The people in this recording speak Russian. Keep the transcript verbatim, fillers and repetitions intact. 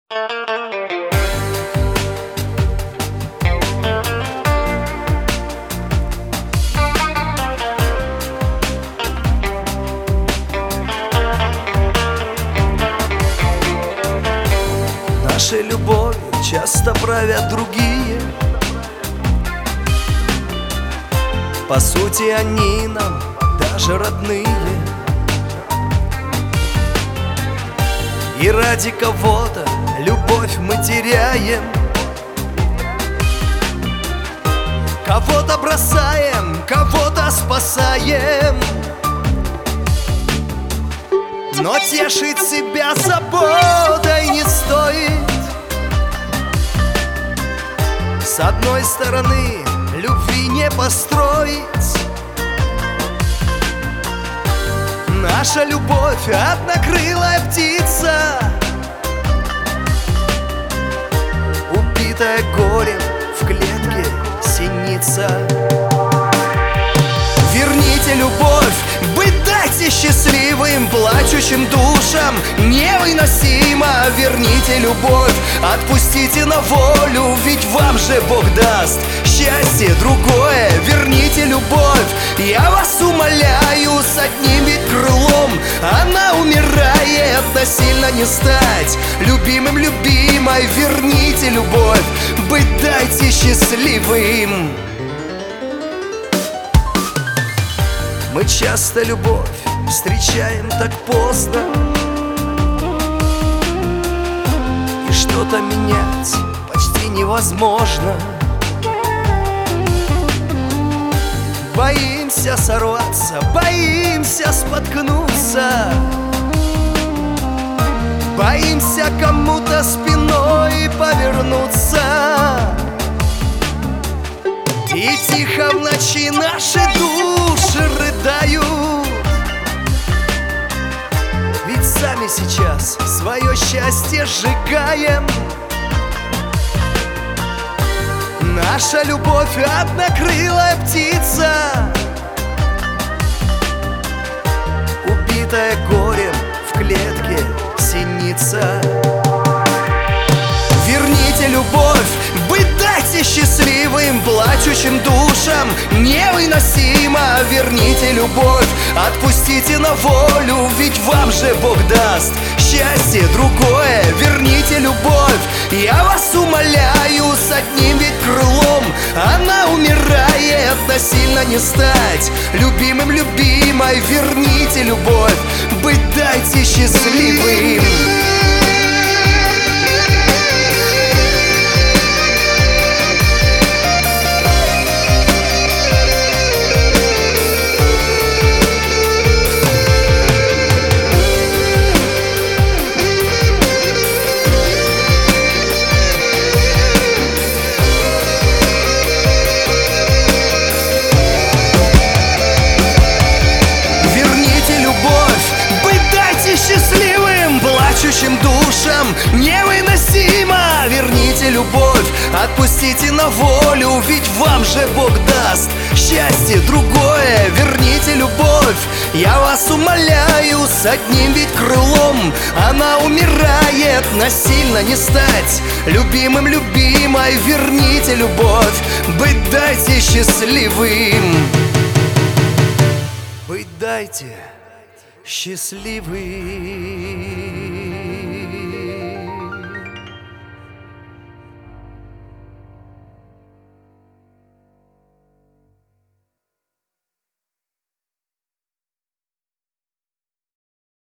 Нашей любовью часто правят другие. По сути, они нам даже родные. И ради кого-то любовь мы теряем, кого-то бросаем, кого-то спасаем. Но тешить себя заботой не стоит. С одной стороны, любви не построить. Наша любовь — однокрылая птица, убитая горем, в клетке синица. Верните любовь, быть дайте счастливым, плачущим душам невыносимо. Верните любовь, отпустите на волю, ведь вам же Бог даст счастье другое. Верните любовь, я вас умоляю, с одним ведь крылом она умирает. Насильно не стать любимым, любимой. Верните любовь, быть дайте счастливым. Мы часто любовь встречаем так поздно, и что-то менять почти невозможно. Боимся сорваться, боимся споткнуться, боимся кому-то спиной повернуться. И тихо в ночи наши души рыдают, ведь сами сейчас свое счастье сжигаем. Наша любовь — однокрылая птица, убитая горем, в клетке синица. Верните любовь, быть дайте счастливым, плачущим душам невыносимо. Верните любовь, отпустите на волю, ведь вам же Бог даст счастье другое. Верните любовь, я вас умоляю, с одним ведь крылом она умирает. Насильно не стать любимым, любимой. Верните любовь, быть дайте счастливым. Плачущим душам невыносимо. Верните любовь, отпустите на волю, ведь вам же Бог даст счастье другое. Верните любовь, я вас умоляю, с одним ведь крылом она умирает. Насильно не стать любимым, любимой. Верните любовь, быть дайте счастливым. Быть дайте счастливым.